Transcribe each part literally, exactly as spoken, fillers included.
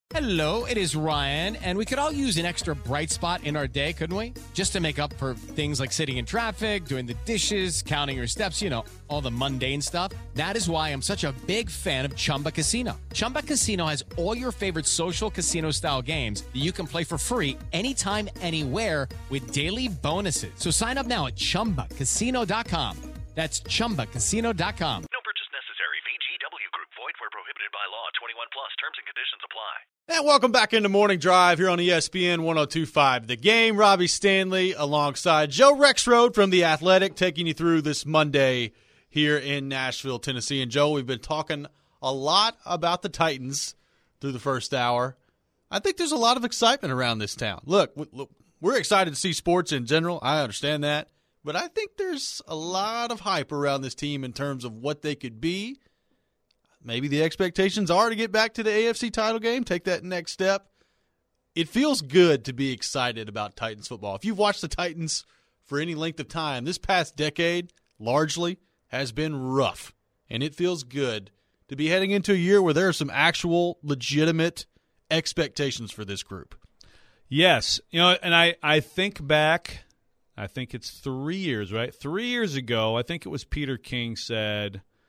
Hello, it is Ryan, and we could all use an extra bright spot in our day, couldn't we? Just to make up for things like sitting in traffic, doing the dishes, counting your steps, you know, all the mundane stuff. That is why I'm such a big fan of Chumba Casino. Chumba Casino has all your favorite social casino-style games that you can play for free anytime, anywhere with daily bonuses. So sign up now at chumba casino dot com. That's chumba casino dot com. No purchase necessary. V G W Group. Void where prohibited by law. twenty-one plus. Terms and conditions apply. And welcome back into Morning Drive here on E S P N one oh two point five. The Game, Robbie Stanley alongside Joe Rexrode from The Athletic, taking you through this Monday here in Nashville, Tennessee. And Joe, we've been talking a lot about the Titans through the first hour. I think there's a lot of excitement around this town. Look, we're excited to see sports in general. I understand that. But I think there's a lot of hype around this team in terms of what they could be. Maybe the expectations are to get back to the A F C title game, take that next step. It feels good to be excited about Titans football. If you've watched the Titans for any length of time, this past decade largely has been rough. And it feels good to be heading into a year where there are some actual legitimate expectations for this group. Yes. You know, and I, I think back, I think it's three years, right? Three years ago, I think it was Peter King said –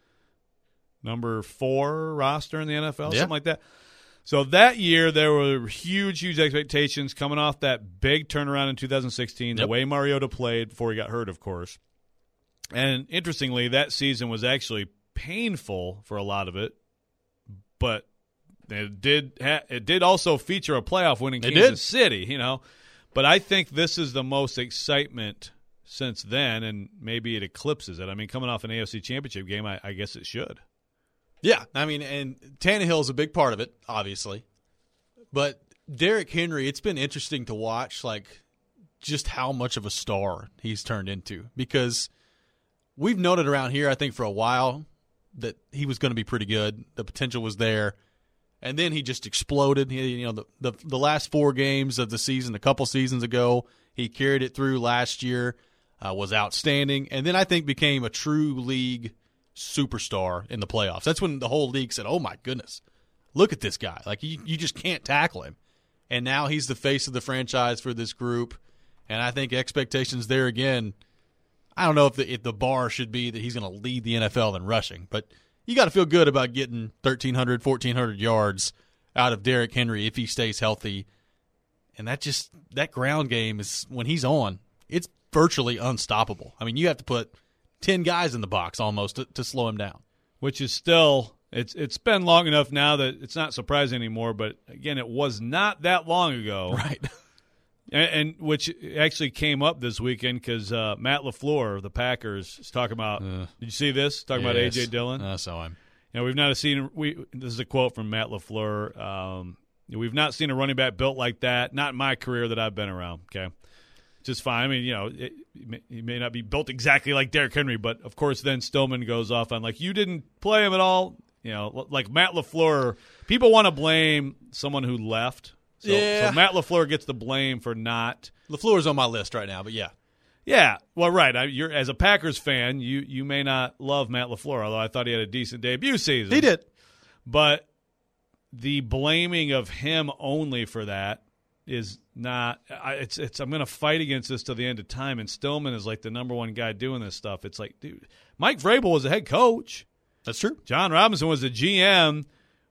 number four roster in the N F L, yeah. something like that. So that year, there were huge, huge expectations coming off that big turnaround in two thousand sixteen, yep. The way Mariota played before he got hurt, of course. And interestingly, that season was actually painful for a lot of it, but it did ha- it did also feature a playoff win in it Kansas did. City, you know. But I think this is the most excitement since then, and maybe it eclipses it. I mean, coming off an A F C Championship game, I, I guess it should. Yeah, I mean, and Tannehill's a big part of it, obviously. But Derrick Henry, it's been interesting to watch, like, just how much of a star he's turned into. Because we've noted around here, I think, for a while that he was going to be pretty good. The potential was there. And then he just exploded. He, you know, the, the the last four games of the season, a couple seasons ago, he carried it through last year, uh, was outstanding. And then I think became a true league superstar in the playoffs. That's when the whole league said, oh my goodness, look at this guy. Like, you, you just can't tackle him. And now he's the face of the franchise for this group. And I think expectations there again, I don't know if the, if the bar should be that he's going to lead the N F L in rushing, but you got to feel good about getting thirteen hundred, fourteen hundred yards out of Derrick Henry if he stays healthy. And that just, that ground game is, when he's on, it's virtually unstoppable. I mean, you have to put ten guys in the box almost to, to slow him down. Which is still, it's it's been long enough now that it's not surprising anymore, but again, it was not that long ago. Right. And, and which actually came up this weekend because uh, Matt LaFleur of the Packers is talking about, uh, did you see this? Talking yes. about A J Dillon? I saw him. You know, we've not seen, we. this is a quote from Matt LaFleur, um, we've not seen a running back built like that, not in my career that I've been around, okay? Just fine. I mean, you know, it, it may, he may not be built exactly like Derrick Henry, but of course, then Stillman goes off on like, you didn't play him at all. You know, like Matt LaFleur. People want to blame someone who left. So, yeah. so Matt LaFleur gets the blame for not. LaFleur's on my list right now, but yeah. Yeah. Well, right. I, you're as a Packers fan, you you may not love Matt LaFleur, although I thought he had a decent debut season. He did, but the blaming of him only for that is not I, it's it's I'm going to fight against this till the end of time, and Stillman is like the number one guy doing this stuff. It's like, dude, Mike Vrabel was the head coach. That's true. John Robinson was the G M,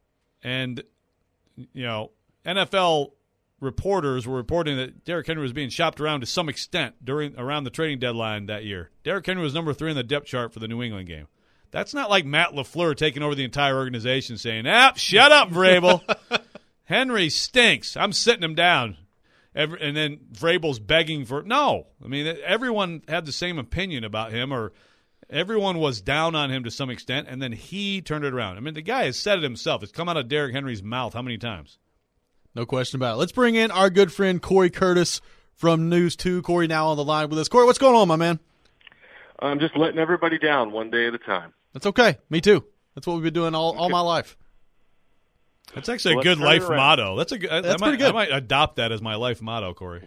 and you know, N F L reporters were reporting that Derrick Henry was being shopped around to some extent during around the trading deadline that year. Derrick Henry was number three on the depth chart for the New England game. That's not like Matt LaFleur taking over the entire organization saying, ah, shut up, Vrabel. Henry stinks. I'm sitting him down. Every, and then Vrabel's begging for – no. I mean, everyone had the same opinion about him, or everyone was down on him to some extent, and then he turned it around. I mean, the guy has said it himself. It's come out of Derrick Henry's mouth how many times? No question about it. Let's bring in our good friend Corey Curtis from News two. Corey now on the line with us. Corey, what's going on, my man? I'm just letting everybody down one day at a time. That's okay. Me too. That's what we've been doing all, all my life. That's actually Well, a good life around. motto. That's a good. That's I might, pretty good. I might adopt that as my life motto, Corey.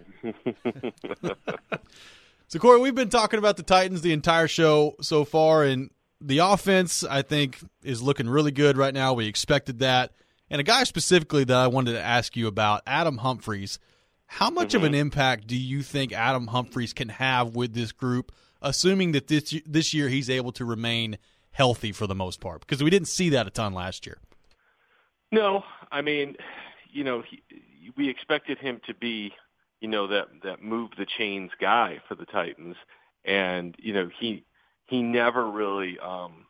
So, Corey, we've been talking about the Titans the entire show so far, and the offense, I think, is looking really good right now. We expected that. And a guy specifically that I wanted to ask you about, Adam Humphries. How much Mm-hmm. of an impact do you think Adam Humphries can have with this group, assuming that this this year he's able to remain healthy for the most part? Because we didn't see that a ton last year. No, I mean, you know, he, we expected him to be, you know, that that move the chains guy for the Titans, and you know, he he never really um,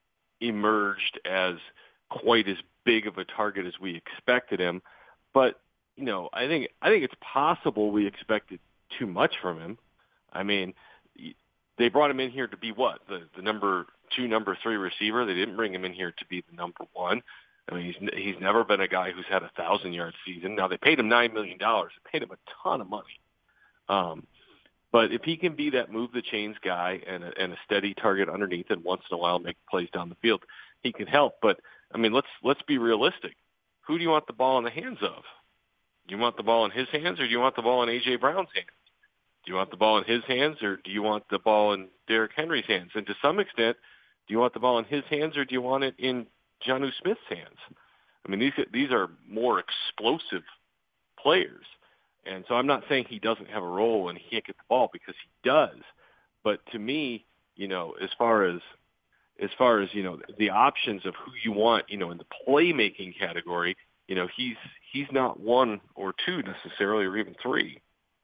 emerged as quite as big of a target as we expected him, but. You know, I think I think it's possible we expected too much from him. I mean, they brought him in here to be what the the number two, number three receiver. They didn't bring him in here to be the number one. I mean, he's he's never been a guy who's had a thousand yard season. Now they paid him nine million dollars. They paid him a ton of money. Um, but if he can be that move the chains guy and a, and a steady target underneath, and once in a while make plays down the field, he can help. But I mean, let's let's be realistic. Who do you want the ball in the hands of? Do you want the ball in his hands, or do you want the ball in A J. Brown's hands? Do you want the ball in his hands, or do you want the ball in Derrick Henry's hands? And to some extent, do you want the ball in his hands, or do you want it in Jonnu Smith's hands? I mean, these these are more explosive players. And so I'm not saying he doesn't have a role and he can't get the ball, because he does. But to me, you know, as far as as far as, you know, the options of who you want, you know, in the playmaking category, you know, he's he's not one or two necessarily, or even three.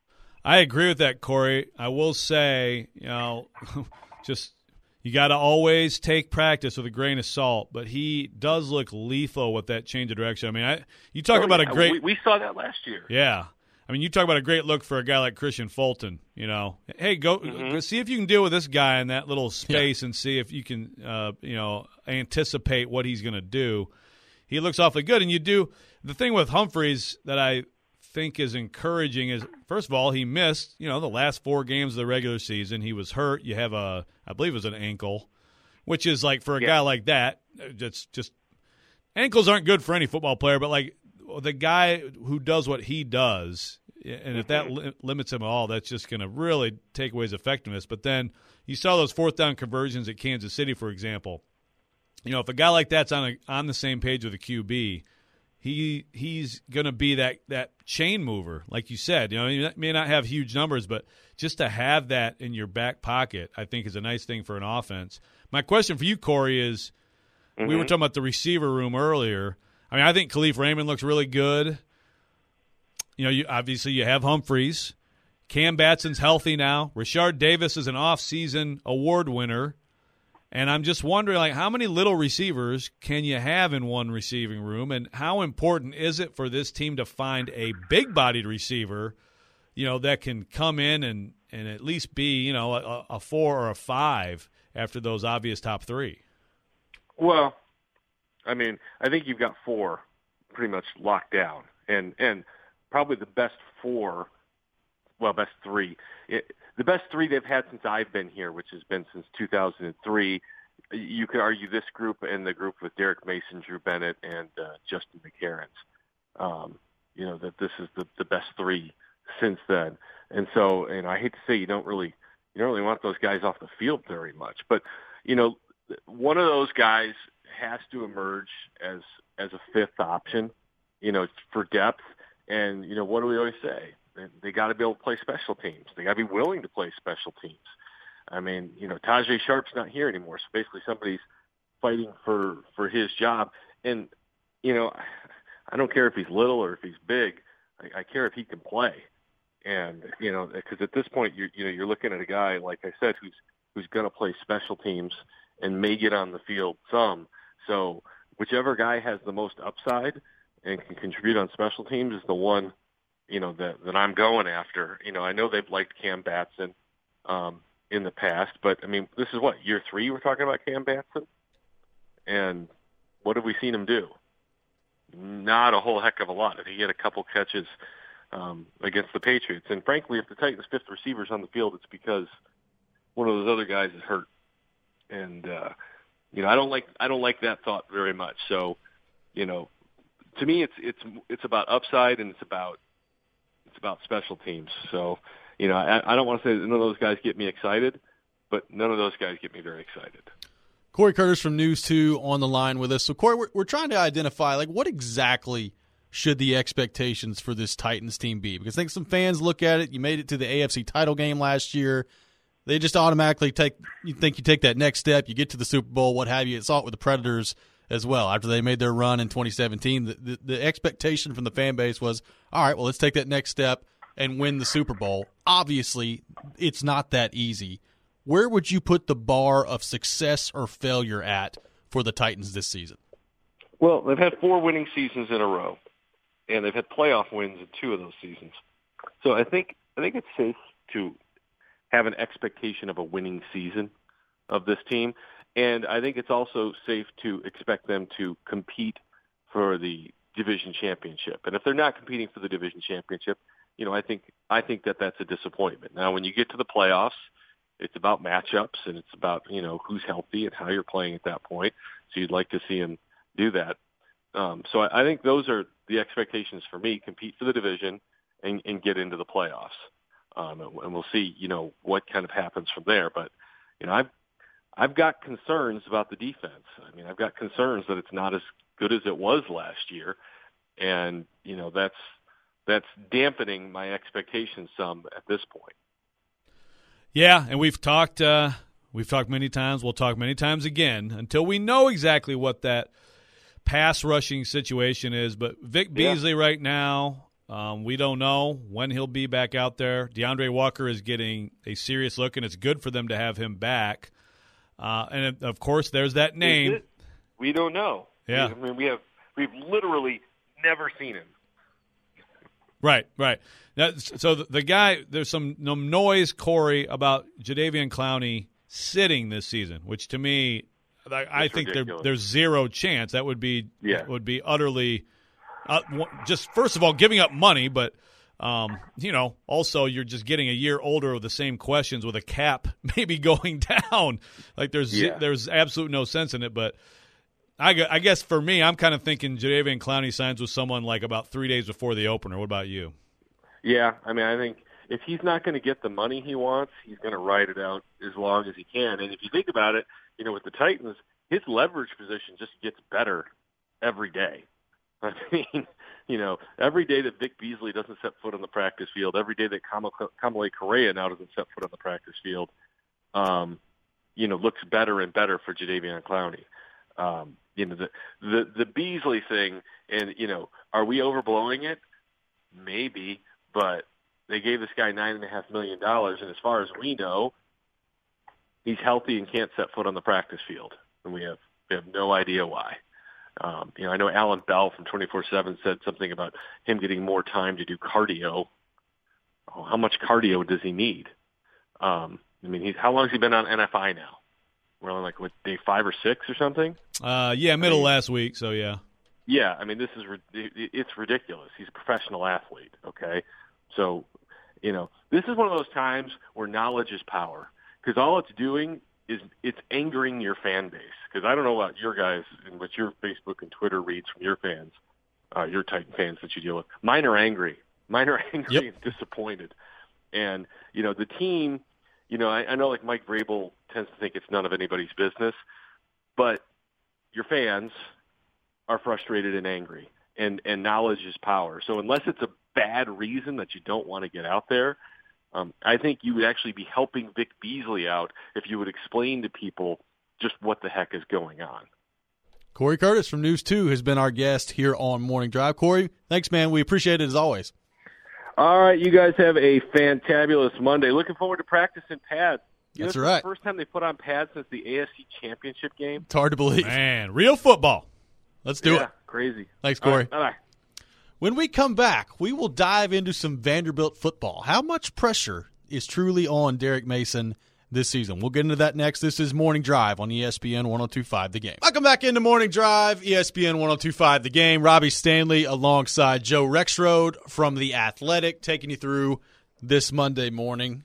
I agree with that, Corey. I will say, you know, just you got to always take practice with a grain of salt. But he does look lethal with that change of direction. I mean, I you talk oh, about yeah. a great. We, we saw that last year. Yeah. I mean, you talk about a great look for a guy like Christian Fulton. You know, hey, go, Mm-hmm. go see if you can deal with this guy in that little space, yeah. and see if you can, uh, you know, anticipate what he's going to do. He looks awfully good. And you do the thing with Humphries that I think is encouraging is, first of all, he missed, you know, the last four games of the regular season. He was hurt. You have a, I believe it was an ankle, which is like for a yeah. guy like that, it's just ankles aren't good for any football player, but like the guy who does what he does, and if that li- limits him at all, that's just going to really take away his effectiveness. But then you saw those fourth down conversions at Kansas City, for example. You know, if a guy like that's on a, on the same page with a Q B, he he's going to be that, that chain mover, like you said. You know, he may not have huge numbers, but just to have that in your back pocket, I think, is a nice thing for an offense. My question for you, Corey, is mm-hmm. we were talking about the receiver room earlier. I mean, I think Khalif Raymond looks really good. You know, you obviously you have Humphries. Cam Batson's healthy now. Rashard Davis is an off-season award winner. And I'm just wondering, like, how many little receivers can you have in one receiving room, and how important is it for this team to find a big-bodied receiver, you know, that can come in and, and at least be, you know, a, a four or a five after those obvious top three? Well, I mean, I think you've got four pretty much locked down, and and probably the best four, well, best three. It, the best three they've had since I've been here, which has been since two thousand three. You could argue this group and the group with Derek Mason, Drew Bennett, and uh, Justin McCarron. Um, you know, that this is the, the best three since then. And so, and I hate to say, you don't really you don't really want those guys off the field very much. But, you know, one of those guys has to emerge as as a fifth option, you know, for depth. And, you know, what do we always say? They, they got to be able to play special teams. They got to be willing to play special teams. I mean, you know, Tajay Sharp's not here anymore, so basically somebody's fighting for, for his job. And, you know, I don't care if he's little or if he's big. I, I care if he can play. And, you know, because at this point, you're, you know, you're looking at a guy, like I said, who's who's going to play special teams and may get on the field some. So whichever guy has the most upside and can contribute on special teams is the one, you know, that, that I'm going after. You know, I know they've liked Cam Batson um, in the past, but, I mean, this is what, year three we're talking about Cam Batson? And what have we seen him do? Not a whole heck of a lot. He had a couple catches um, against the Patriots. And, frankly, if the Titans' fifth receiver's on the field, it's because one of those other guys is hurt. And, uh, you know, I don't like I don't like that thought very much. So, you know, to me, it's it's it's about upside and it's about it's about special teams. So, you know, I, I don't want to say that none of those guys get me excited, but none of those guys get me very excited. Corey Curtis from News two on the line with us. So, Corey, we're, we're trying to identify, like, what exactly should the expectations for this Titans team be? Because I think some fans look at it. You made it to the A F C title game last year. They just automatically take – you think you take that next step, you get to the Super Bowl, what have you. It's saw it with the Predators as well. After they made their run in twenty seventeen, the, the, the expectation from the fan base was, all right, well, let's take that next step and win the Super Bowl. Obviously, it's not that easy. Where would you put the bar of success or failure at for the Titans this season? Well, they've had four winning seasons in a row, and they've had playoff wins in two of those seasons. So I think I think it's safe to have an expectation of a winning season of this team, and I think it's also safe to expect them to compete for the division championship. And if they're not competing for the division championship, you know, I think I think that that's a disappointment. Now, when you get to the playoffs, it's about matchups, and it's about, you know, who's healthy and how you're playing at that point. So you'd like to see them do that. Um, so I, I think those are the expectations for me: compete for the division and, and get into the playoffs. Um, and, and we'll see, you know, what kind of happens from there. But, you know, I've I've got concerns about the defense. I mean, I've got concerns that it's not as good as it was last year, and you know, that's that's dampening my expectations some at this point. Yeah, and we've talked uh, we've talked many times. We'll talk many times again until we know exactly what that pass rushing situation is. But Vic Beasley yeah. right now, um, we don't know when he'll be back out there. DeAndre Walker is getting a serious look, and it's good for them to have him back. Uh, and of course, there's that name. We don't know. Yeah, I mean, we have we've literally never seen him. Right, right. Now, so the, the guy, there's some noise, Corey, about Jadeveon Clowney sitting this season, which to me, I, I think there, there's zero chance. That would be yeah. would be utterly uh, just first of all giving up money, but um, you know, also you're just getting a year older with the same questions with a cap maybe going down. Like there's yeah. there's absolute no sense in it, but. I, I guess for me, I'm kind of thinking Jadeveon Clowney signs with someone like about three days before the opener. What about you? Yeah, I mean, I think if he's not going to get the money he wants, he's going to ride it out as long as he can. And if you think about it, you know, with the Titans, his leverage position just gets better every day. I mean, you know, every day that Vic Beasley doesn't set foot on the practice field, every day that Kamalei Correa now doesn't set foot on the practice field, um, you know, looks better and better for Jadeveon Clowney. Um, you know, the, the, the Beasley thing, and, you know, are we overblowing it? Maybe, but they gave this guy nine and a half million dollars, and as far as we know, he's healthy and can't set foot on the practice field, and we have we have no idea why. Um, you know, I know Alan Bell from twenty-four seven said something about him getting more time to do cardio. Oh, how much cardio does he need? Um, I mean, he's how long has he been on N F I now? We're on like what, day five or six or something. Uh, yeah, middle I mean, last week. So yeah. Yeah, I mean, this is it's ridiculous. He's a professional athlete. Okay, so you know, this is one of those times where knowledge is power, because all it's doing is it's angering your fan base. Because I don't know about your guys and what your Facebook and Twitter reads from your fans, uh, your Titan fans that you deal with. Mine are angry. Mine are angry yep. and disappointed. And you know, the team. You know, I, I know like Mike Vrabel tends to think it's none of anybody's business, but your fans are frustrated and angry, and, and knowledge is power. So unless it's a bad reason that you don't want to get out there, um, I think you would actually be helping Vic Beasley out if you would explain to people just what the heck is going on. Corey Curtis from News two has been our guest here on Morning Drive. Corey, thanks, man. We appreciate it as always. All right, you guys have a fantabulous Monday. Looking forward to practicing pads. You That's know, right. It's the first time they put on pads since the A F C Championship game. It's hard to believe. Man, real football. Let's do yeah, it. Crazy. Thanks, Corey. Right, bye-bye. When we come back, we will dive into some Vanderbilt football. How much pressure is truly on Derek Mason this season? We'll get into that next. This is Morning Drive on E S P N one oh two point five The Game. Welcome back into Morning Drive, E S P N one oh two point five The Game. Robbie Stanley alongside Joe Rexrode from The Athletic, taking you through this Monday morning.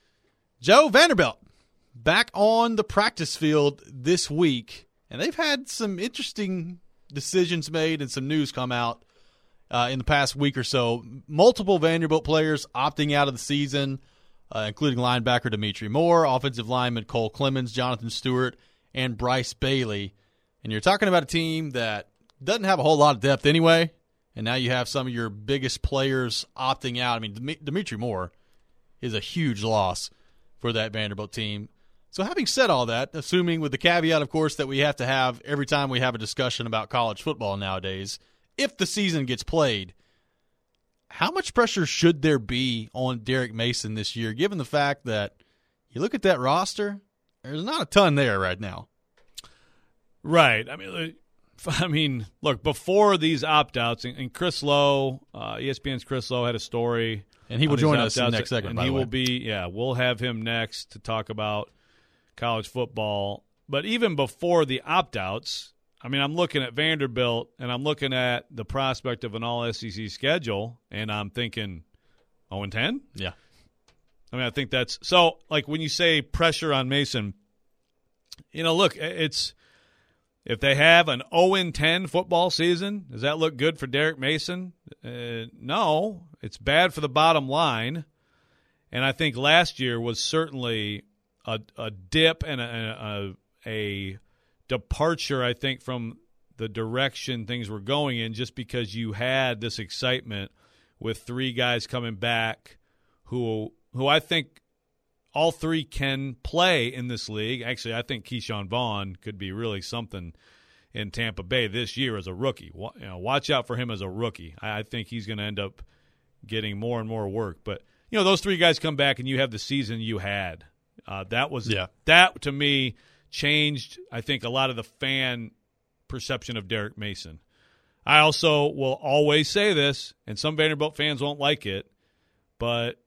Joe, Vanderbilt back on the practice field this week, and they've had some interesting decisions made and some news come out uh, in the past week or so. Multiple Vanderbilt players opting out of the season, Uh, including linebacker Dimitri Moore, offensive lineman Cole Clemens, Jonathan Stewart, and Bryce Bailey. And you're talking about a team that doesn't have a whole lot of depth anyway, and now you have some of your biggest players opting out. I mean, Dem- Dimitri Moore is a huge loss for that Vanderbilt team. So having said all that, assuming with the caveat, of course, that we have to have every time we have a discussion about college football nowadays, if the season gets played, how much pressure should there be on Derek Mason this year, given the fact that you look at that roster, there's not a ton there right now. Right. I mean, I mean, look, before these opt-outs, and Chris Lowe, uh, E S P N's Chris Lowe had a story. And he will join us in the next segment, and by he the way. will be, yeah, we'll have him next to talk about college football. But even before the opt-outs, I mean, I'm looking at Vanderbilt, and I'm looking at the prospect of an all-S E C schedule, and I'm thinking oh and ten? Yeah. I mean, I think that's – so, like, when you say pressure on Mason, you know, look, it's – if they have an oh and ten football season, does that look good for Derek Mason? Uh, no. It's bad for the bottom line. And I think last year was certainly a, a dip and a, a, a departure, I think, from the direction things were going in, just because you had this excitement with three guys coming back who who I think all three can play in this league. Actually, I think Keyshawn Vaughn could be really something in Tampa Bay this year as a rookie. You know, watch out for him as a rookie. I think he's going to end up getting more and more work. But, you know, those three guys come back and you have the season you had. Uh, that was yeah. that, to me, changed, I think, a lot of the fan perception of Derek Mason. I also will always say this, and some Vanderbilt fans won't like it, but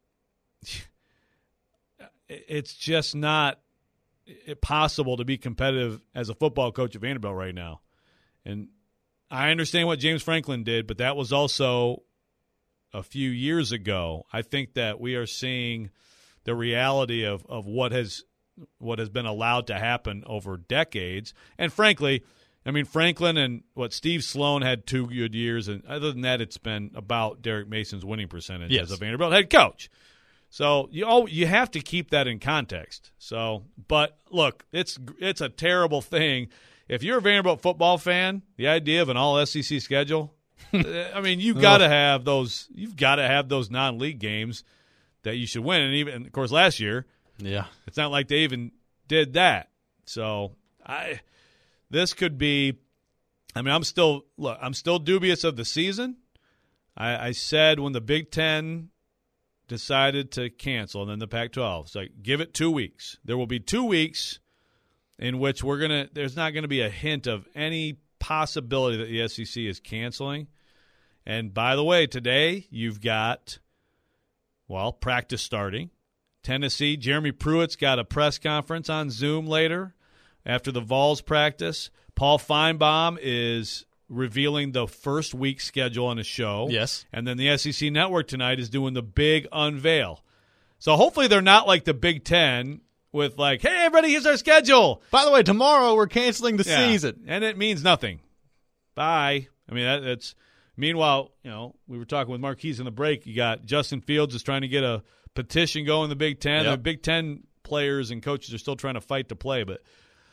it's just not possible to be competitive as a football coach at Vanderbilt right now. And I understand what James Franklin did, but that was also a few years ago. I think that we are seeing the reality of, of what has what has been allowed to happen over decades. And frankly, I mean, Franklin and what Steve Sloan had two good years, and other than that, it's been about Derek Mason's winning percentage yes. as a Vanderbilt head coach. So you oh, you have to keep that in context. So, but look, it's it's a terrible thing. If you're a Vanderbilt football fan, the idea of an all S E C schedule, I mean, you've got to have those. You've got to have those non-league games that you should win. And even, of course, last year, yeah, it's not like they even did that. So, I this could be. I mean, I'm still look. I'm still dubious of the season. I, I said when the Big Ten decided to cancel, and then the Pac twelve. It's like, give it two weeks. There will be two weeks in which we're going to – there's not going to be a hint of any possibility that the S E C is canceling. And by the way, today you've got, well, practice starting. Tennessee, Jeremy Pruitt's got a press conference on Zoom later after the Vols practice. Paul Feinbaum is – revealing the first week schedule on a show. Yes. And then the S E C Network tonight is doing the big unveil. So hopefully they're not like the Big Ten with like, hey, everybody, here's our schedule. By the way, tomorrow we're canceling the Yeah. season. And it means nothing. Bye. I mean, that, that's – meanwhile, you know, we were talking with Marquise in the break. You got Justin Fields is trying to get a petition going in the Big Ten. Yep. The Big Ten players and coaches are still trying to fight to play. But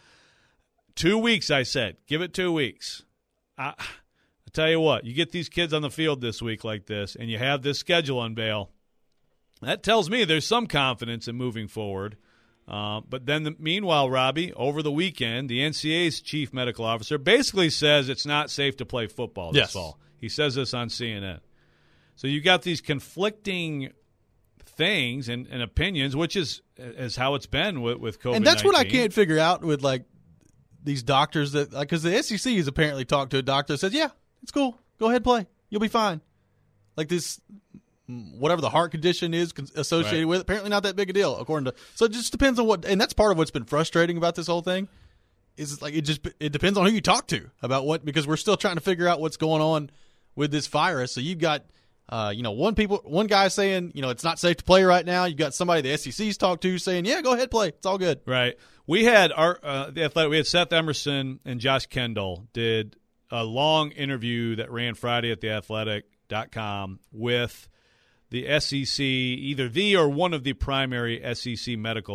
two weeks, I said. Give it two weeks. I, I tell you what, you get these kids on the field this week like this, and you have this schedule unveil, that tells me there's some confidence in moving forward. Uh, but then, the, meanwhile, Robbie, over the weekend, the N C A A's chief medical officer basically says it's not safe to play football this yes. fall. He says this on C N N. So you got these conflicting things and, and opinions, which is is how it's been with, with COVID nineteen. And that's what I can't figure out with, like, these doctors that, like, because the S E C has apparently talked to a doctor that says, yeah, it's cool. Go ahead, play. You'll be fine. Like this, whatever the heart condition is associated right. with, apparently not that big a deal, according to. So it just depends on what, and that's part of what's been frustrating about this whole thing. Is like it just it depends on who you talk to about what, because we're still trying to figure out what's going on with this virus. So you've got, uh, you know, one people, one guy saying, you know, it's not safe to play right now. You've got somebody the S E C's talked to saying, yeah, go ahead, play. It's all good. Right. We had our uh, the athletic. We had Seth Emerson and Josh Kendall did a long interview that ran Friday at the athletic dot com with the S E C, either the or one of the primary S E C medical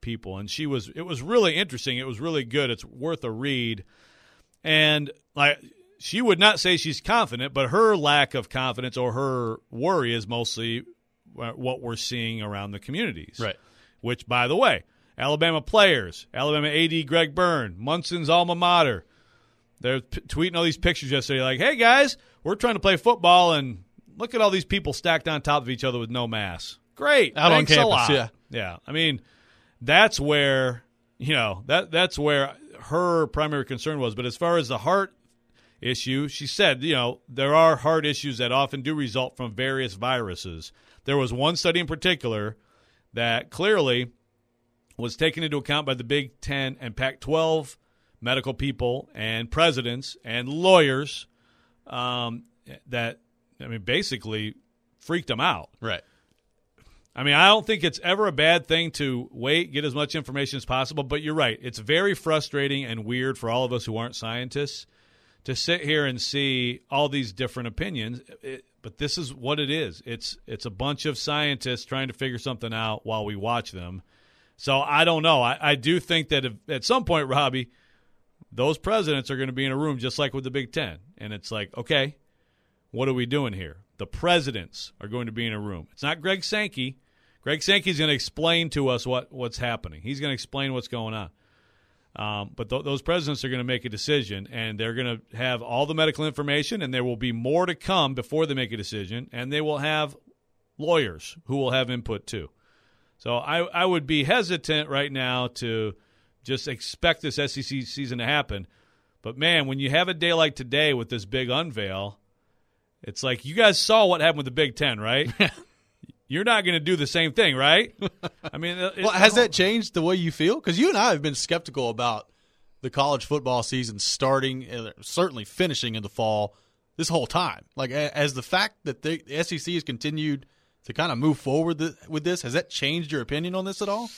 people, and she was. It was really interesting. It was really good. It's worth a read, and like she would not say she's confident, but her lack of confidence or her worry is mostly what we're seeing around the communities. Right. Which, by the way, Alabama players, Alabama A D Greg Byrne, Munson's alma mater, they're p- tweeting all these pictures yesterday like, hey, guys, we're trying to play football, and look at all these people stacked on top of each other with no masks. Great. Out on Thanks a campus, lot. yeah. Yeah. I mean, that's where, you know, that that's where her primary concern was. But as far as the heart issue, she said, you know, there are heart issues that often do result from various viruses. There was one study in particular that clearly was taken into account by the Big Ten and Pac twelve medical people and presidents and lawyers um, that, I mean, basically freaked them out. Right. I mean, I don't think it's ever a bad thing to wait, get as much information as possible, but you're right. It's very frustrating and weird for all of us who aren't scientists to sit here and see all these different opinions. It, but this is what it is. It's it's a bunch of scientists trying to figure something out while we watch them. So I don't know. I, I do think that if, at some point, Robbie, those presidents are going to be in a room just like with the Big Ten. And it's like, okay, what are we doing here? The presidents are going to be in a room. It's not Greg Sankey. Greg Sankey's going to explain to us what, what's happening. He's going to explain what's going on. Um, but th- those presidents are going to make a decision, and they're going to have all the medical information, and there will be more to come before they make a decision, and they will have lawyers who will have input too. So I, I would be hesitant right now to just expect this S E C season to happen. But, man, when you have a day like today with this big unveil, it's like you guys saw what happened with the Big Ten, right? You're not going to do the same thing, right? I mean, it, Well, has that changed the way you feel? Because you and I have been skeptical about the college football season starting, and certainly finishing in the fall this whole time. Like, as the fact that the S E C has continued to kind of move forward with this, has that changed your opinion on this at all?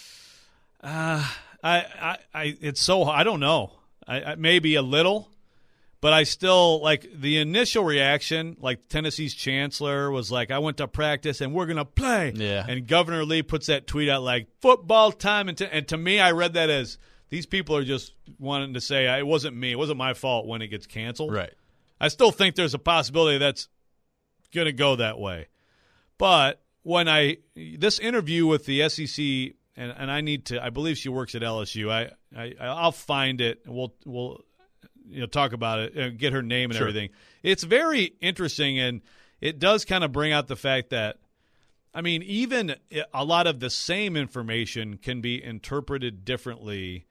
Uh, I, I, I, it's so I don't know. I, I maybe a little, but I still like the initial reaction. Like Tennessee's chancellor was like, "I went to practice and we're gonna play." Yeah. And Governor Lee puts that tweet out like, "Football time," and, t- and to me, I read that as these people are just wanting to say it wasn't me, it wasn't my fault when it gets canceled. Right. I still think there's a possibility that's gonna go that way, but when I this interview with the S E C. And and I need to. I believe she works at L S U. I, I I'll find it. We'll we'll you know talk about it and get her name and Sure. everything. It's very interesting, and it does kind of bring out the fact that, I mean, even a lot of the same information can be interpreted differently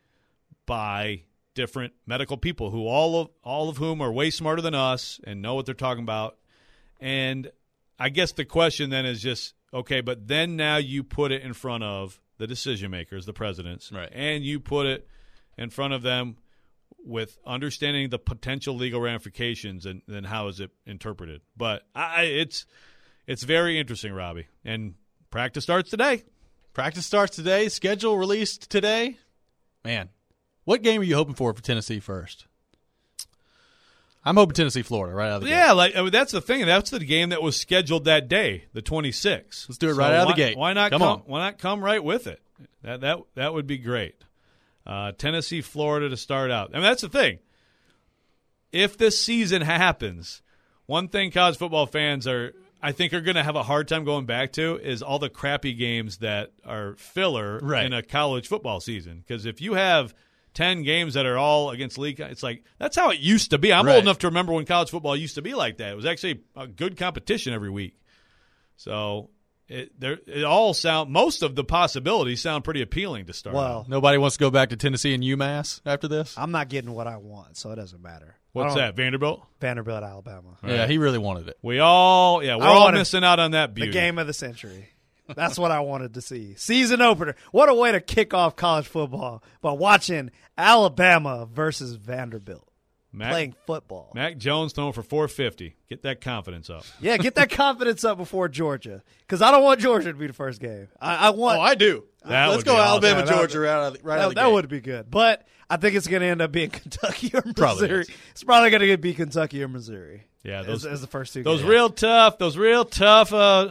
by different medical people who all of all of whom are way smarter than us and know what they're talking about. And I guess the question then is just, okay, but then now you put it in front of the decision makers, the presidents, Right. and you put it in front of them with understanding the potential legal ramifications, and then how is it interpreted. But I, it's it's very interesting, Robbie. And practice starts today. Practice starts today. Schedule released today. Man, what game are you hoping for for Tennessee first? I'm hoping Tennessee, Florida, right out of the Yeah, gate. like I mean, that's the thing. That's the game that was scheduled that day, the twenty-sixth. Let's do it right out of the why- gate. Why not Come come? on. Why not come right with it? That that that would be great. Uh, Tennessee, Florida to start out. I mean, that's the thing. If this season happens, one thing college football fans are, I think, are going to have a hard time going back to is all the crappy games that are filler Right. in a college football season. Because if you have ten games that are all against league, it's like that's how it used to be. I'm Right. old enough to remember when college football used to be like that. It was actually a good competition every week. So it there it all sound most of the possibilities sound pretty appealing to start. Well, out. Nobody wants to go back to Tennessee and UMass after this? I'm not getting what I want, so it doesn't matter. What's I don't- that? Vanderbilt? Vanderbilt, Alabama. Yeah, he really wanted it. We all yeah, we're I all wanted missing out on that beauty. The game of the century. That's what I wanted to see. Season opener. What a way to kick off college football by watching Alabama versus Vanderbilt Mac, playing football. Mac Jones throwing for four fifty. Get that confidence up. Yeah, get that confidence up before Georgia, because I don't want Georgia to be the first game. I, I want. Oh, I do. That Let's would go be awesome. Alabama, Yeah, that Georgia would- right out of the, right out that of the that gate. would be good, but I think it's going to end up being Kentucky or Probably Missouri. is. It's probably going to be Kentucky or Missouri. Yeah, as, those as the first two. those games. real tough, those real tough uh,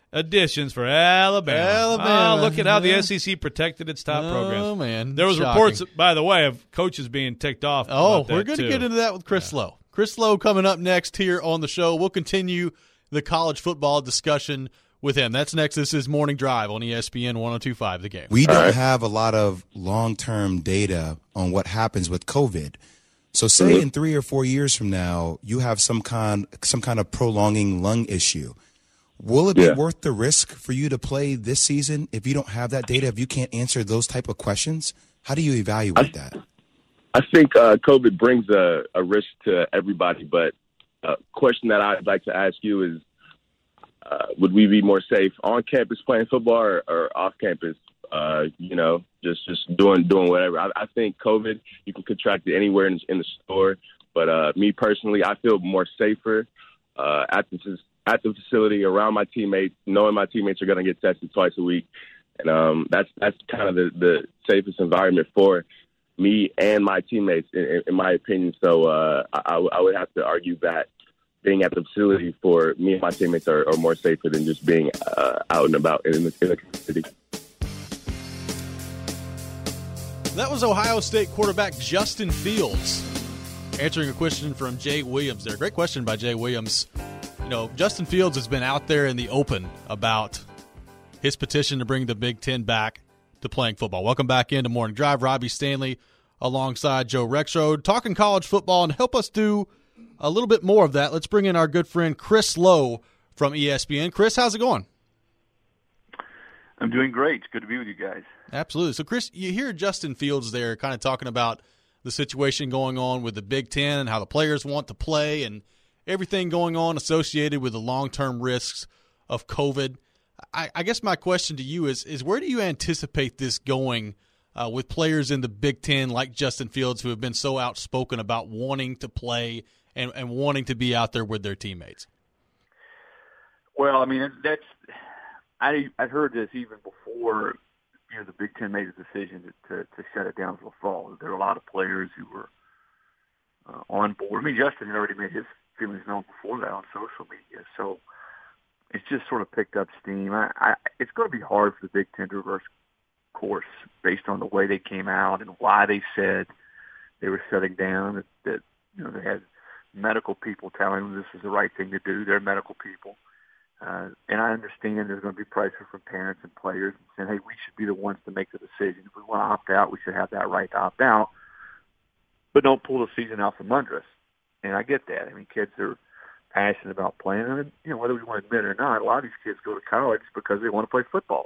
additions for Alabama. Alabama. Oh, look at how the Yeah. S E C protected its top Oh, programs. man. There was Shocking. reports, by the way, of coaches being ticked off. Oh, about that, we're going to too. get into that with Chris Lowe. Chris Lowe coming up next here on the show. We'll continue the college football discussion with him. That's next. This is Morning Drive on E S P N one oh two point five, The Game. We don't have a lot of long-term data on what happens with COVID. So say in three or four years from now, you have some kind, some kind of prolonging lung issue. Will it be Yeah. worth the risk for you to play this season if you don't have that data, if you can't answer those type of questions? How do you evaluate that? I think uh, COVID brings a, a risk to everybody, but a question that I'd like to ask you is, uh, would we be more safe on campus playing football or, or off campus? Uh, you know, just just doing doing whatever. I, I think COVID, you can contract it anywhere in, in the store, but uh, me personally, I feel more safer uh, at the at the facility around my teammates, knowing my teammates are going to get tested twice a week, and um, that's that's kind of the, the safest environment for me and my teammates, in, in my opinion. So uh, I, I would have to argue that being at the facility for me and my teammates are, are more safer than just being uh, out and about in the, in the community. That was Ohio State quarterback Justin Fields answering a question from Jay Williams there. Great question by Jay Williams. You know, Justin Fields has been out there in the open about his petition to bring the Big Ten back to playing football. Welcome back into Morning Drive. Robbie Stanley alongside Joe Rexrode talking college football, and help us do a little bit more of that. Let's bring in our good friend Chris Lowe from E S P N. Chris, how's it going? I'm doing great. It's good to be with you guys. Absolutely. So, Chris, you hear Justin Fields there kind of talking about the situation going on with the Big Ten and how the players want to play and everything going on associated with the long-term risks of COVID. I, I guess my question to you is, is where do you anticipate this going uh, with players in the Big Ten like Justin Fields who have been so outspoken about wanting to play and, and wanting to be out there with their teammates? Well, I mean, that's I I heard this even before, you know, the Big Ten made a decision to, to, to shut it down for the fall. There were a lot of players who were uh, on board. I mean, Justin had already made his feelings known before that on social media, so it's just sort of picked up steam. I, I, it's going to be hard for the Big Ten to reverse course based on the way they came out and why they said they were shutting down. That, that you know, they had medical people telling them this is the right thing to do. They're medical people. Uh, and I understand there's going to be pressure from parents and players and saying, hey, we should be the ones to make the decision. If we want to opt out, we should have that right to opt out. But don't pull the season out from under us. And I get that. I mean, kids are passionate about playing. And, you know, whether we want to admit it or not, a lot of these kids go to college because they want to play football.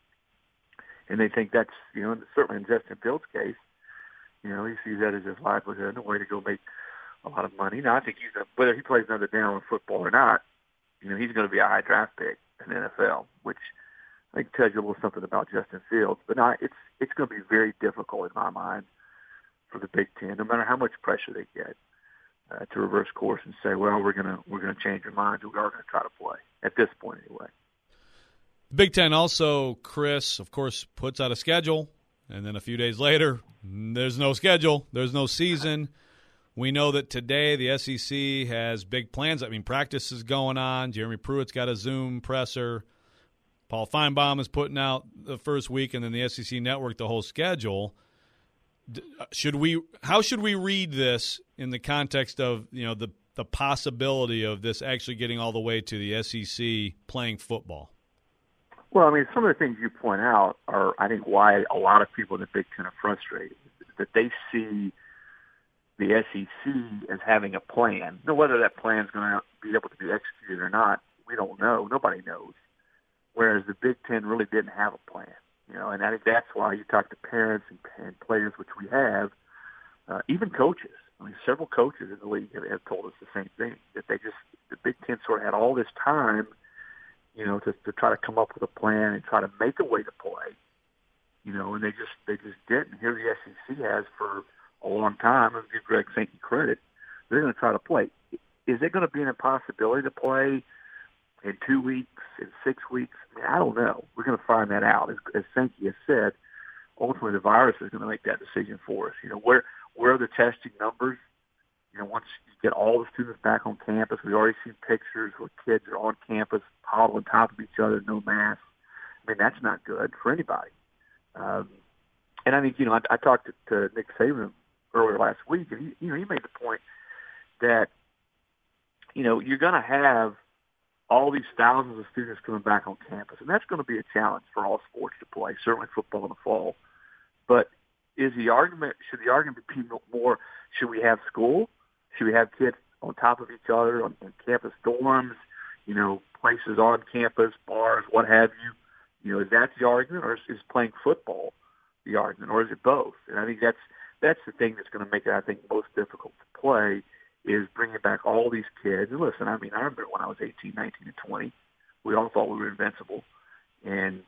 And they think that's, you know, certainly in Justin Fields' case, you know, he sees that as his livelihood and a way to go make a lot of money. Now, I think he's a, whether he plays another down in football or not, you know, he's going to be a high draft pick in the N F L, which I think tells you a little something about Justin Fields. But no, it's it's going to be very difficult in my mind for the Big Ten, no matter how much pressure they get, uh, to reverse course and say, well, we're going to we're going to change our minds. We are going to try to play at this point anyway. The Big Ten also, Chris, of course, puts out a schedule, and then a few days later, there's no schedule, there's no season. We know that today the S E C has big plans. I mean, practice is going on. Jeremy Pruitt's got a Zoom presser. Paul Feinbaum is putting out the first week, and then the S E C Network the whole schedule. Should we? How should we read this in the context of, you know, the the possibility of this actually getting all the way to the S E C playing football? Well, I mean, some of the things you point out are, I think, why a lot of people in the Big Ten are frustrated, that they see the S E C as having a plan. Now, whether that plan is going to be able to be executed or not, we don't know. Nobody knows. Whereas the Big Ten really didn't have a plan, you know, and I think that's why you talk to parents and, and players, which we have, uh, even coaches. I mean, several coaches in the league have, have told us the same thing, that they just, the Big Ten sort of had all this time, you know, to, to try to come up with a plan and try to make a way to play, you know, and they just, they just didn't. Here the S E C has for a long time, and give Greg Sankey credit, they're going to try to play. Is it going to be an impossibility to play in two weeks, in six weeks? I mean, I don't know. We're going to find that out. As, as Sankey has said, ultimately the virus is going to make that decision for us. You know, where where are the testing numbers? you know, once you get all the students back on campus, we already see pictures where kids are on campus piled on top of each other, no masks. I mean, that's not good for anybody. Um, and I think, you know, I, I talked to, to Nick Saban earlier last week, and he, you know, he made the point that, you know, you're going to have all these thousands of students coming back on campus, and that's going to be a challenge for all sports to play, certainly football in the fall. But is the argument, should the argument be more, should we have school? Should we have kids on top of each other on, on campus dorms, you know, places on campus, bars, what have you? You know, is that the argument, or is, is playing football the argument, or is it both? And I think that's that's the thing that's going to make it, I think, most difficult to play, is bringing back all these kids. And listen, I mean, I remember when I was eighteen, nineteen, and twenty, we all thought we were invincible. And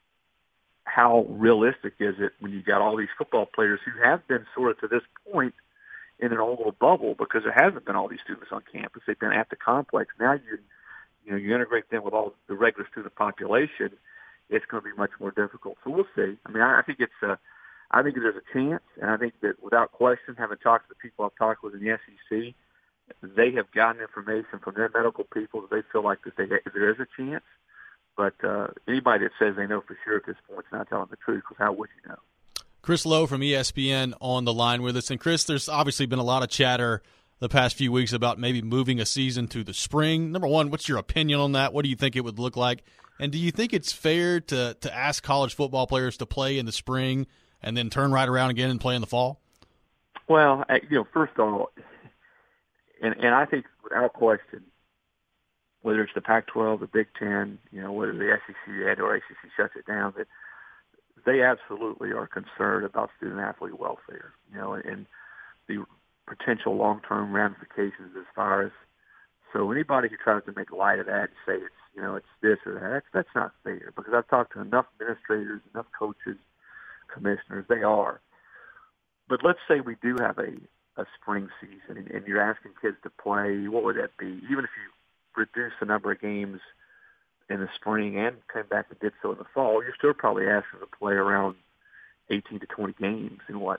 how realistic is it when you got all these football players who have been sort of to this point in an old little bubble, because there hasn't been all these students on campus. They've been at the complex. Now you, you know, you integrate them with all the regular student population. It's going to be much more difficult. So we'll see. I mean, I, I think it's a, I think there's a chance, and I think that without question, having talked to the people I've talked with in the S E C, they have gotten information from their medical people that they feel like that they, there is a chance. But uh, anybody that says they know for sure at this point is not telling the truth, because how would you know? Chris Lowe from E S P N on the line with us. And, Chris, there's obviously been a lot of chatter the past few weeks about maybe moving a season to the spring. Number one, what's your opinion on that? What do you think it would look like? And do you think it's fair to, to ask college football players to play in the spring and then turn right around again and play in the fall? Well, you know, first of all, and, and I think without question, whether it's the Pac twelve, the Big Ten, you know, whether the S E C and or A C C shuts it down, that they absolutely are concerned about student-athlete welfare, you know, and the potential long-term ramifications as far as, so anybody who tries to make light of that and say it's, you know, it's this or that, that's, that's not fair, because I've talked to enough administrators, enough coaches, commissioners, they are. But let's say we do have a, a spring season, and, and you're asking kids to play, what would that be? Even if you reduce the number of games in the spring and came back and did so in the fall, you're still probably asking to play around eighteen to twenty games in what,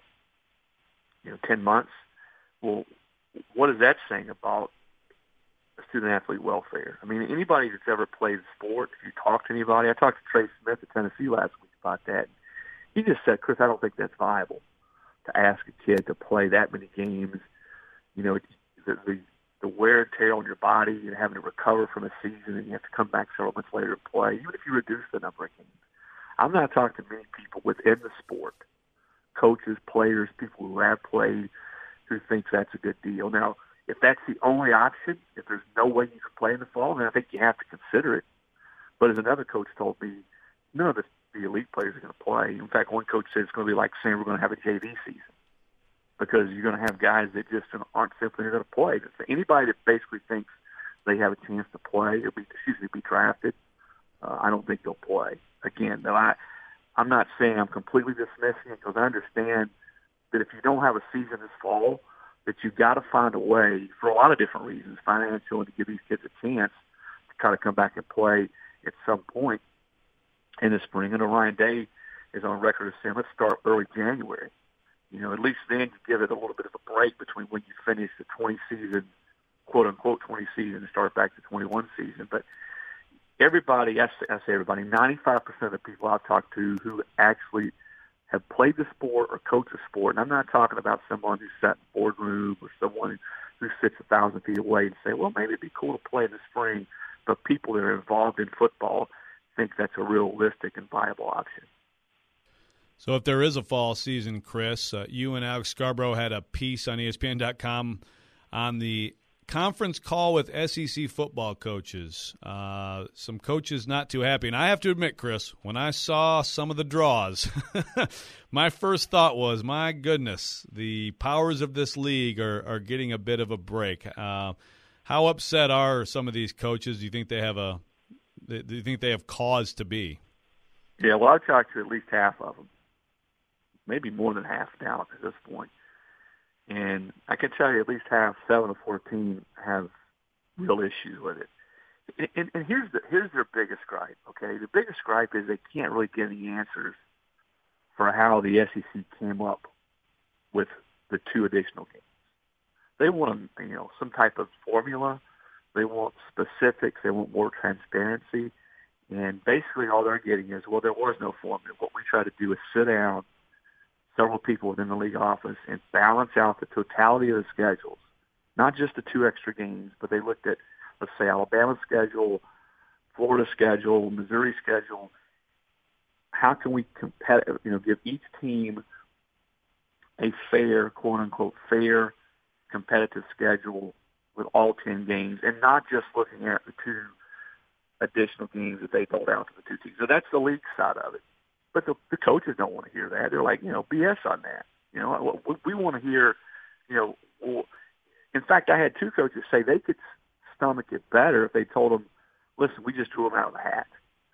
you know, ten months. Well, what is that saying about student-athlete welfare? I mean, anybody that's ever played sport, if you talk to anybody, I talked to Trey Smith at Tennessee last week about that. He just said, Chris, I don't think that's viable to ask a kid to play that many games. You know, the, the, the wear and tear on your body and having to recover from a season, and you have to come back several months later to play, even if you reduce the number of games. I'm not talking to many people within the sport, coaches, players, people who have played, who think that's a good deal. Now, if that's the only option, if there's no way you can play in the fall, then I think you have to consider it. But as another coach told me, none of the, the elite players are going to play. In fact, one coach said it's going to be like saying we're going to have a J V season, because you're going to have guys that just aren't simply going to play. So anybody that basically thinks they have a chance to play or be, excuse me, be drafted, uh, I don't think they'll play. Again, though, I, I'm not saying I'm completely dismissing it, because I understand that if you don't have a season this fall, that you've got to find a way, for a lot of different reasons, financial, and to give these kids a chance to kind of come back and play at some point in the spring. And Ryan Day is on record as saying, let's start early January. You know, at least then you give it a little bit of a break between when you finish the twenty season, quote unquote twenty season, and start back the twenty-one season. But everybody, I say, I say everybody, ninety-five percent of the people I've talked to who actually have played the sport or coached the sport, and I'm not talking about someone who sat in the boardroom or someone who sits a thousand feet away and say, well, maybe it'd be cool to play in the spring, but people that are involved in football think that's a realistic and viable option. So if there is a fall season, Chris, uh, you and Alex Scarborough had a piece on E S P N dot com on the conference call with S E C football coaches. Uh, some coaches not too happy. And I have to admit, Chris, when I saw some of the draws, my first thought was, my goodness, the powers of this league are, are getting a bit of a break. Uh, how upset are some of these coaches? Do you think they have a do you think they have cause to be? Yeah, well, I've talked to at least half of them, maybe more than half now at this point. And I can tell you at least half, seven of fourteen, have real issues with it. And, and, and here's the here's their biggest gripe, okay? The biggest gripe is they can't really get any answers for how the S E C came up with the two additional games. They want, you know, some type of formula. They want specifics. They want more transparency. And basically all they're getting is, well, there was no formula. What we try to do is sit down, several people within the league office, and balance out the totality of the schedules, not just the two extra games, but they looked at, let's say, Alabama's schedule, Florida's schedule, Missouri's schedule. How can we compete, you know, give each team a fair, quote-unquote, fair competitive schedule with all ten games, and not just looking at the two additional games that they doled out to the two teams. So that's the league side of it. But the, the coaches don't want to hear that. They're like, you know, B S on that. You know, we, we want to hear, you know, well, in fact, I had two coaches say they could stomach it better if they told them, listen, we just drew them out of the hat,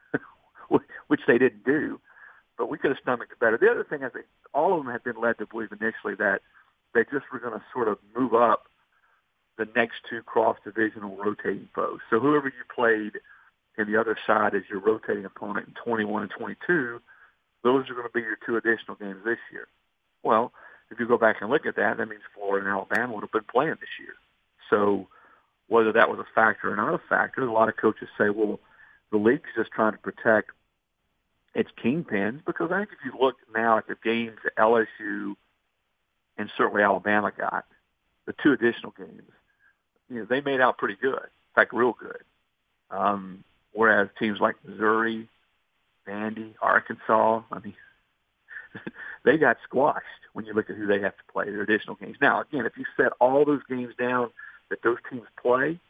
which they didn't do. But we could have stomached it better. The other thing is that all of them had been led to believe initially that they just were going to sort of move up the next two cross-divisional rotating foes. So whoever you played in the other side as your rotating opponent in twenty-one and twenty-two, those are going to be your two additional games this year. Well, if you go back and look at that, that means Florida and Alabama would have been playing this year. So whether that was a factor or not a factor, a lot of coaches say, well, the league's just trying to protect its kingpins, because I think if you look now at the games that L S U and certainly Alabama got, the two additional games, you know, they made out pretty good. In fact, real good. Um, whereas teams like Missouri, Vandy, Arkansas, I mean, they got squashed when you look at who they have to play, their additional games. Now, again, if you set all those games down that those teams play,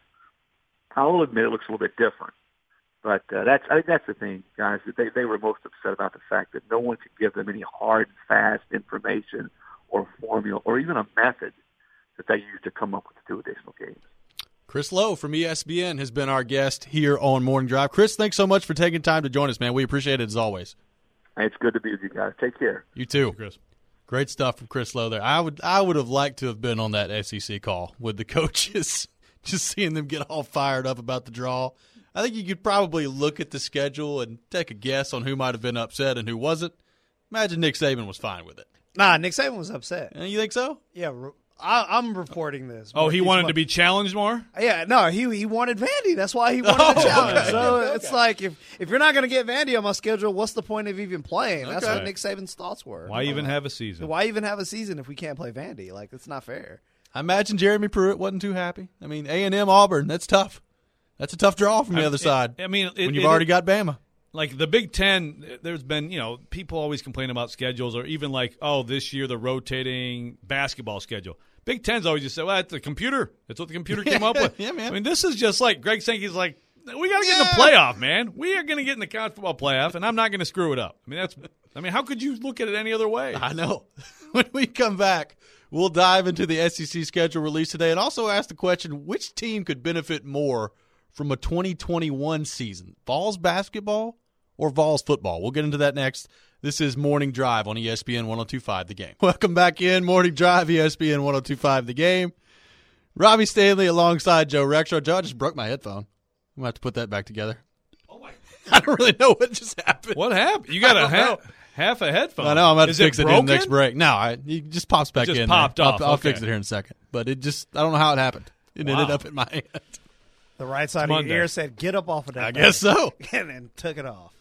I'll admit it looks a little bit different. But uh, that's I think that's the thing, guys. That they, they were most upset about the fact that no one could give them any hard and fast information or formula or even a method that they used to come up with the two additional games. Chris Lowe from E S P N has been our guest here on Morning Drive. Chris, thanks so much for taking time to join us, man. We appreciate it as always. Hey, it's good to be with you guys. Take care. You too. Thank you, Chris. Great stuff from Chris Lowe there. I would I would have liked to have been on that S E C call with the coaches, just seeing them get all fired up about the draw. I think you could probably look at the schedule and take a guess on who might have been upset and who wasn't. Imagine Nick Saban was fine with it. Nah, Nick Saban was upset. Uh, you think so? Yeah, I, I'm reporting this. Oh, he wanted to be challenged more? Yeah, no, he he wanted Vandy. That's why he wanted Oh, the challenge. okay. So Okay. it's like, if, if you're not going to get Vandy on my schedule, what's the point of even playing? That's Okay. what Nick Saban's thoughts were. Why even have a season? Why even have a season if we can't play Vandy? Like, it's not fair. I imagine Jeremy Pruitt wasn't too happy. I mean, A and M Auburn, that's tough. That's a tough draw from the I- other it- side. I mean, it- when you've it- already it- got Bama. Like the Big Ten, there's been, you know, people always complain about schedules, or even like, oh, this year the rotating basketball schedule. Big Ten's always just say, well, it's the computer. That's what the computer came up with. Yeah, man. I mean, this is just like Greg Sankey's like, we got to get in the Yeah. playoff, man. We are going to get in the college football playoff, and I'm not going to screw it up. I mean, that's. I mean, how could you look at it any other way? I know. When we come back, we'll dive into the S E C schedule release today and also ask the question, which team could benefit more from a twenty twenty-one season, Vols basketball or Vols football? We'll get into that next. This is Morning Drive on E S P N one oh two point five The Game. Welcome back in. Morning Drive, E S P N one oh two point five The Game. Robbie Stanley alongside Joe Rexroth. Joe, I just broke my headphone. I'm going to have to put that back together. Oh my! I don't really know what just happened. What happened? You got I a don't half, know. half a headphone. I know. I'm about to Is fix it it, broken? in the next break. No, I, it just pops back It just in. popped there. off. I'll, I'll Okay. fix it here in a second. But it just, I don't know how it happened. It Wow. ended up in my hand. The right side It's of Monday. your ear said, get up off of that. I guess thing," so. And then took it off.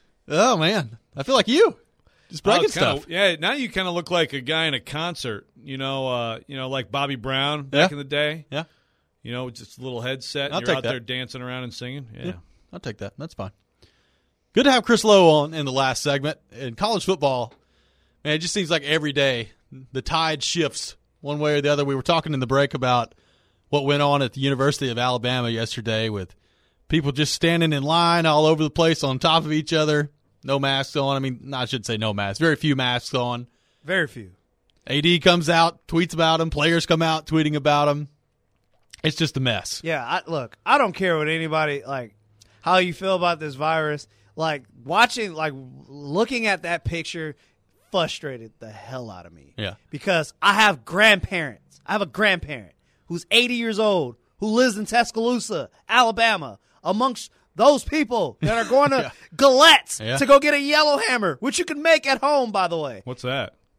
Oh, man. I feel like you. Just Oh, breaking it's kinda- stuff. yeah, now you kind of look like a guy in a concert. You know, uh, you know, like Bobby Brown back Yeah. in the day. Yeah. You know, just a little headset. I'll and you're take out that. there dancing around and singing. Yeah. Yeah. I'll take that. That's fine. Good to have Chris Lowe on in the last segment. In college football, man, it just seems like every day the tide shifts one way or the other. We were talking in the break about what went on at the University of Alabama yesterday with people just standing in line all over the place on top of each other. No masks on. I mean, no, I should say no masks. Very few masks on. Very few. A D comes out, tweets about them. Players come out, tweeting about them. It's just a mess. Yeah, I, look, I don't care what anybody, like, how you feel about this virus. Like, watching, like, looking at that picture frustrated the hell out of me. Yeah. Because I have grandparents. I have a grandparent who's eighty years old, who lives in Tuscaloosa, Alabama, amongst those people that are going to Yeah. Gillettes Yeah. to go get a Yellowhammer, which you can make at home, by the way. What's that?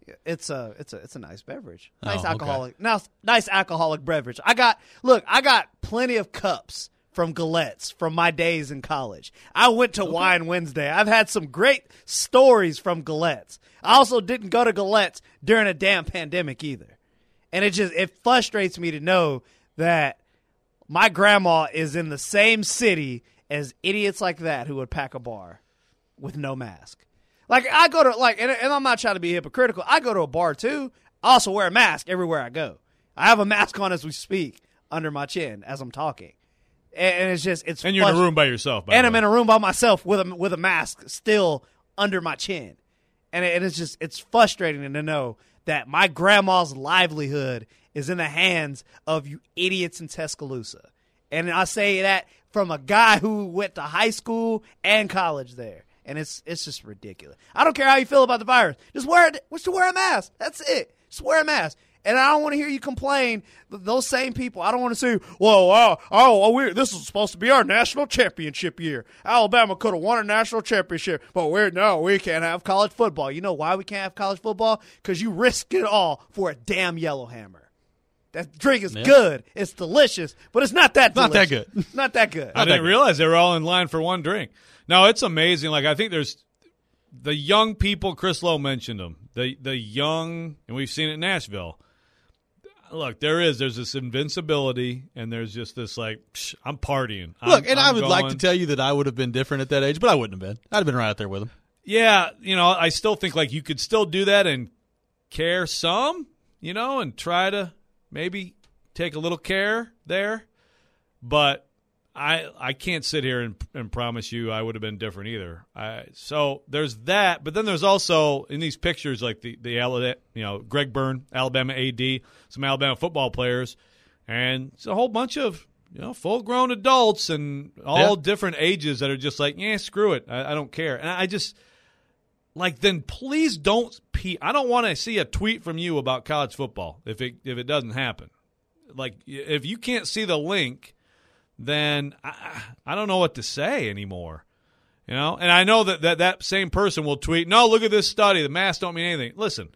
It's a it's a it's a nice beverage. Nice Oh, okay. alcoholic. Nice nice alcoholic beverage. I got look. I got plenty of cups from Galette's from my days in college. I went to Wine Wednesday. I've had some great stories from Galette's. I also didn't go to Galette's during a damn pandemic either. And it just it frustrates me to know that my grandma is in the same city as idiots like that who would pack a bar with no mask. Like I go to like and, and I'm not trying to be hypocritical. I go to a bar too. I also wear a mask everywhere I go. I have a mask on as we speak under my chin as I'm talking. And it's just it's and you're frust- in a room by yourself. By and the I'm way. in a room by myself with a with a mask still under my chin, and, it, and it's just it's frustrating to know that my grandma's livelihood is in the hands of you idiots in Tuscaloosa, and I say that from a guy who went to high school and college there, and it's it's just ridiculous. I don't care how you feel about the virus, just wear it. Just wear a mask. That's it. Just wear a mask. And I don't want to hear you complain. Those same people, I don't want to say, well, uh, oh, we, this is supposed to be our national championship year. Alabama could have won a national championship, but we're no, we can't have college football. You know why we can't have college football? Because you risk it all for a damn Yellowhammer. That drink is Yeah. good. It's delicious, but it's not that Not that delicious. good. Not that good. I didn't realize they were all in line for one drink. No, it's amazing. Like I think there's the young people. Chris Lowe mentioned them. The the young, and we've seen it in Nashville. Look, there is. There's this invincibility, and there's just this like, psh, I'm partying. I'm, Look, and I'm I would like to going. tell you that I would have been different at that age, but I wouldn't have been. I'd have been right out there with him. Yeah, you know, I still think like you could still do that and care some, you know, and try to maybe take a little care there. But I I can't sit here and, and promise you I would have been different either. I, so there's that, but then there's also in these pictures like the the Ala- you know Greg Byrne, Alabama A D, some Alabama football players, and it's a whole bunch of you know full grown adults and all Yeah. different ages that are just like, yeah, screw it, I, I don't care, and I just like then please don't. Pe- I don't want to see a tweet from you about college football if it if it doesn't happen. Like if you can't see the link, then I, I don't know what to say anymore. You know, and I know that, that that same person will tweet, no, look at this study. The masks don't mean anything. Listen,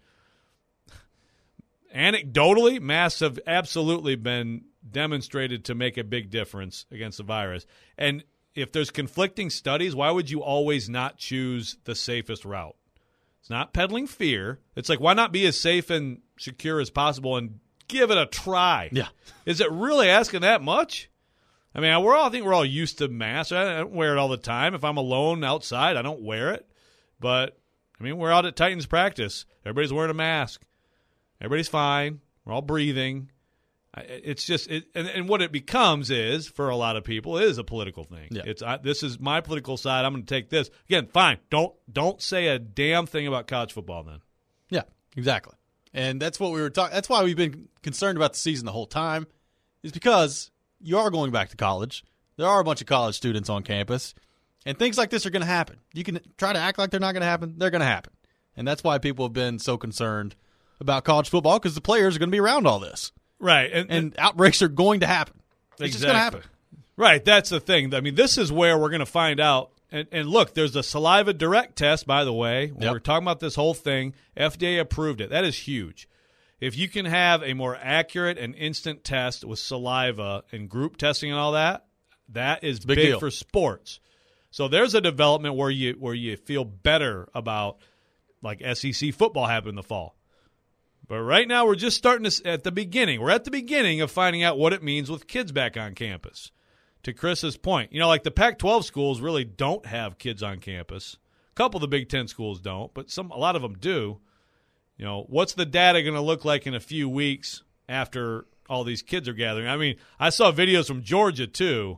anecdotally, masks have absolutely been demonstrated to make a big difference against the virus. And if there's conflicting studies, why would you always not choose the safest route? It's not peddling fear. It's like, why not be as safe and secure as possible and give it a try? Yeah. Is it really asking that much? I mean, we're all, I think we're all used to masks. I don't wear it all the time. If I'm alone outside, I don't wear it. But, I mean, we're out at Titans practice. Everybody's wearing a mask. Everybody's fine. We're all breathing. It's just, it, and, and what it becomes is, for a lot of people, is a political thing. Yeah. It's I, this is my political side. I'm going to take this. Again, fine. Don't don't say a damn thing about college football then. Yeah, exactly. And that's what we were talking. That's why we've been concerned about the season the whole time, is because you are going back to college. There are a bunch of college students on campus, and things like this are going to happen. You can try to act like they're not going to happen. They're going to happen. And that's why people have been so concerned about college football, because the players are going to be around all this. Right. And, And outbreaks are going to happen. It's just going to happen. Right. That's the thing. I mean, this is where we're going to find out. And, and look, there's a saliva direct test, by the way. When Yep. we're talking about this whole thing, F D A approved it. That is huge. If you can have a more accurate and instant test with saliva and group testing and all that, that is Big big deal. for sports. So there's a development where you where you feel better about like S E C football happening in the fall. But right now we're just starting to at the beginning. We're at the beginning of finding out what it means with kids back on campus. To Chris's point, you know, like the Pac twelve schools really don't have kids on campus. A couple of the Big Ten schools don't, but some a lot of them do. You know, what's the data going to look like in a few weeks after all these kids are gathering? I mean, I saw videos from Georgia too,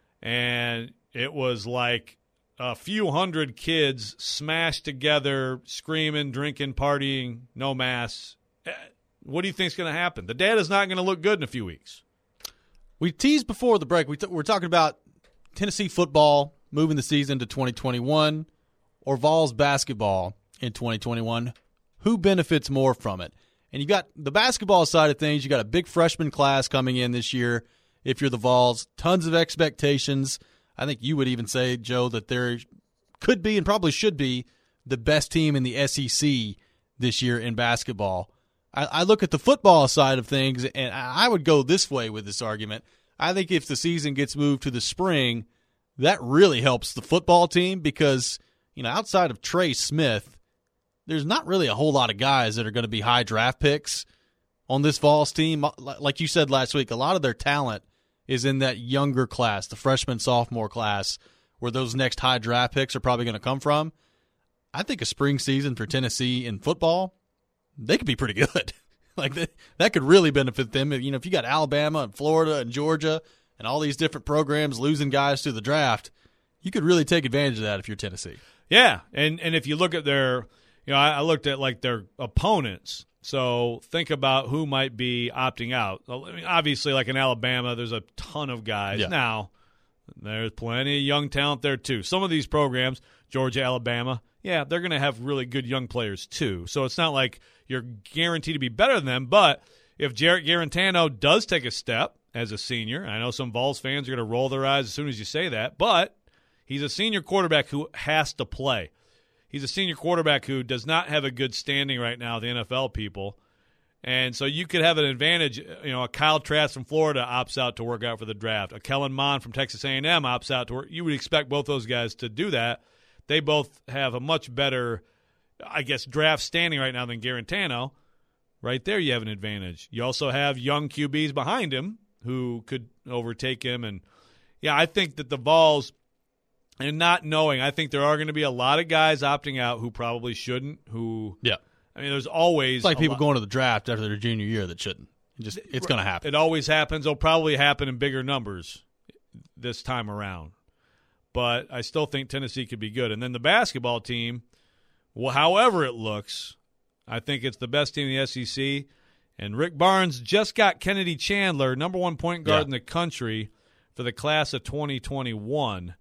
and it was like a few hundred kids smashed together, screaming, drinking, partying, no masks. What do you think is going to happen? The data's not going to look good in a few weeks. We teased before the break. We t- we're talking about Tennessee football moving the season to twenty twenty-one or Vols basketball in twenty twenty-one. Who benefits more from it? And you got the basketball side of things. You got a big freshman class coming in this year. If you're the Vols, tons of expectations. I think you would even say, Joe, that there could be and probably should be the best team in the S E C this year in basketball. I, I look at the football side of things, and I would go this way with this argument. I think if the season gets moved to the spring, that really helps the football team because, you know, outside of Trey Smith, there's not really a whole lot of guys that are going to be high draft picks on this Vols team. Like you said last week, a lot of their talent is in that younger class, the freshman, sophomore class, where those next high draft picks are probably going to come from. I think a spring season for Tennessee in football, they could be pretty good. Like that, that could really benefit them. You know, if you got Alabama and Florida and Georgia and all these different programs losing guys to the draft, you could really take advantage of that if you're Tennessee. Yeah, and and if you look at their, you know, I, I looked at like their opponents. So think about who might be opting out. I mean, obviously, like in Alabama, there's a ton of guys. Yeah. Now, there's plenty of young talent there too. Some of these programs, Georgia, Alabama, yeah, they're going to have really good young players too. So it's not like you're guaranteed to be better than them. But if Jarrett Garantano does take a step as a senior, I know some Vols fans are going to roll their eyes as soon as you say that, but he's a senior quarterback who has to play. He's a senior quarterback who does not have a good standing right now with the N F L people. And so you could have an advantage. You know, a Kyle Trask from Florida opts out to work out for the draft. A Kellen Mond from Texas A and M opts out to work. You would expect both those guys to do that. They both have a much better, I guess, draft standing right now than Garantano. Right there you have an advantage. You also have young Q Bs behind him who could overtake him. And, yeah, I think that the Vols, and not knowing, I think there are going to be a lot of guys opting out who probably shouldn't, who – yeah. I mean, there's always it's like people lot. going to the draft after their junior year that shouldn't. It just it's going to happen. It always happens. It'll probably happen in bigger numbers this time around. But I still think Tennessee could be good. And then the basketball team, well, however it looks, I think it's the best team in the S E C. And Rick Barnes just got Kennedy Chandler, number one point guard yeah. in the country for the class of twenty twenty-one.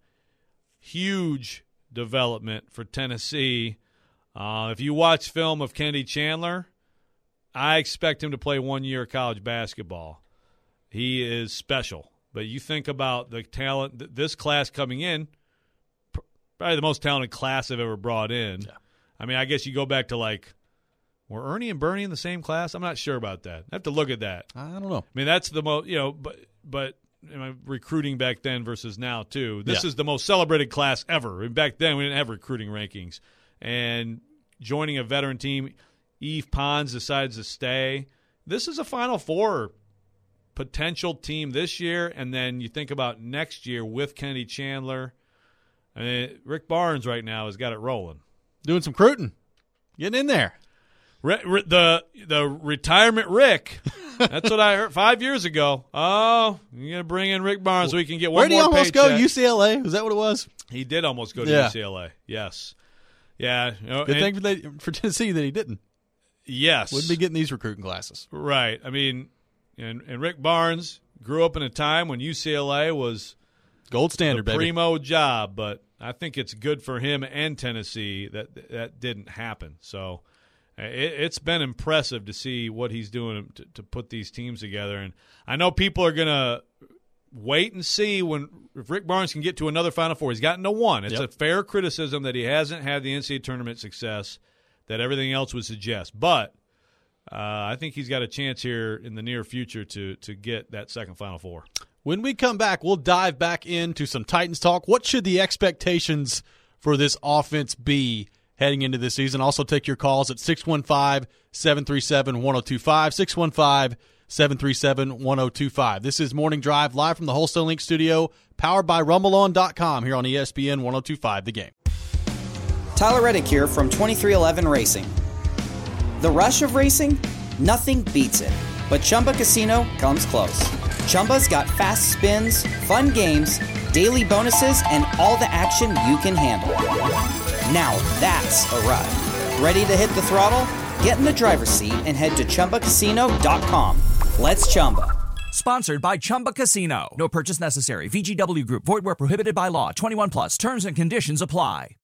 Huge development for Tennessee. Uh, if you watch film of Kennedy Chandler, I expect him to play one year of college basketball. He is special. But you think about the talent, this class coming in, probably the most talented class they've ever brought in. Yeah. I mean, I guess you go back to like, were Ernie and Bernie in the same class? I'm not sure about that. I have to look at that. I don't know. I mean, that's the most, you know, but, but you know, recruiting back then versus now, too. This yeah. is the most celebrated class ever. And back then, we didn't have recruiting rankings. And joining a veteran team, Yves Pons decides to stay. This is a Final Four potential team this year, and then you think about next year with Kennedy Chandler. I mean, Rick Barnes right now has got it rolling. Doing some recruiting. Getting in there. Re- re- the the retirement Rick. That's what I heard five years ago. Oh, you're going to bring in Rick Barnes so we can get one Where did more he almost paycheck. go? U C L A? Was that what it was? He did almost go to yeah. U C L A. Yes. Yeah. You know, Good and, thing for, they, for Tennessee that he didn't. Yes. Wouldn't be getting these recruiting classes. Right. I mean, and, and Rick Barnes grew up in a time when U C L A was gold standard, the baby. Primo job, but I think it's good for him and Tennessee that that didn't happen. So it, it's been impressive to see what he's doing to, to put these teams together. And I know people are going to wait and see when if Rick Barnes can get to another Final Four. He's gotten to one. It's yep. a fair criticism that he hasn't had the N C double A tournament success that everything else would suggest. But uh, I think he's got a chance here in the near future to to get that second Final Four. When we come back, we'll dive back into some Titans talk. What should the expectations for this offense be heading into this season? Also take your calls at six one five, seven three seven, one oh two five, six one five, seven three seven, one oh two five. This is Morning Drive live from the Wholesale Link studio, powered by rumble on dot com here on E S P N one oh two five The Game. Tyler Reddick here from twenty-three eleven Racing. The rush of racing? Nothing beats it. But Chumba Casino comes close. Chumba's got fast spins, fun games, daily bonuses, and all the action you can handle. Now that's a ride. Ready to hit the throttle? Get in the driver's seat and head to Chumba Casino dot com. Let's Chumba. Sponsored by Chumba Casino. No purchase necessary. V G W Group. Void where prohibited by law. twenty-one plus. Terms and conditions apply.